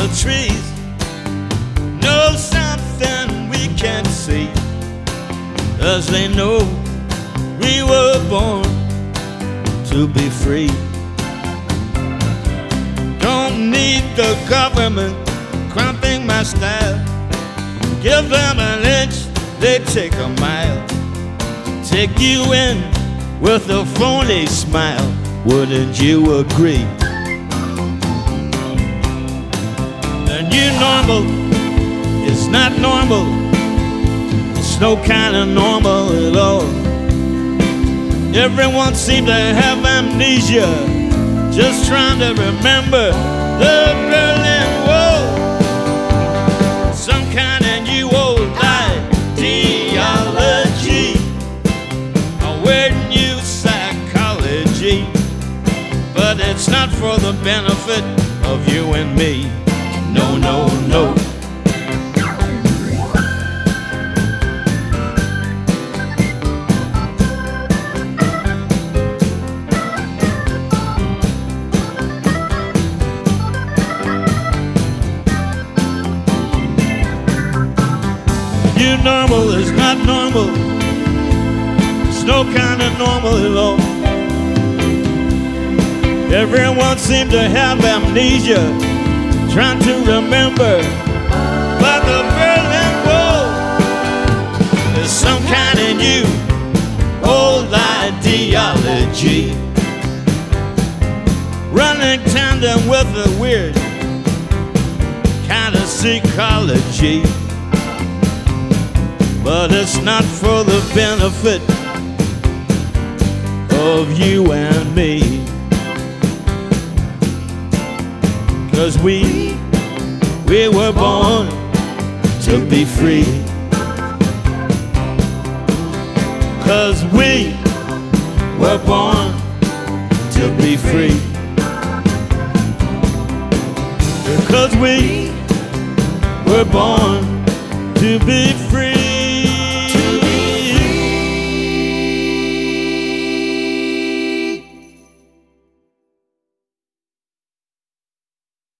trees know something we can't see, 'cause they know we were born to be free. Don't need the government cramping my style. Give them an inch, they take a mile. Take you in with a phony smile. Wouldn't you agree? The new normal is not normal. It's no kind of normal at all. Everyone seems to have amnesia, just trying to remember the Berlin Wall. Some kind of new old ideology, a weird new psychology, but it's not for the benefit of you and me. No, no, no. New normal is not normal. It's no kind of normal at all. Everyone seems to have amnesia, trying to remember. But the Berlin Wall is some kind of new old ideology, running tandem with a weird kind of psychology. But it's not for the benefit of you and me, 'cause we were born to be free. 'Cause we were born to be free. Because we were born to be free.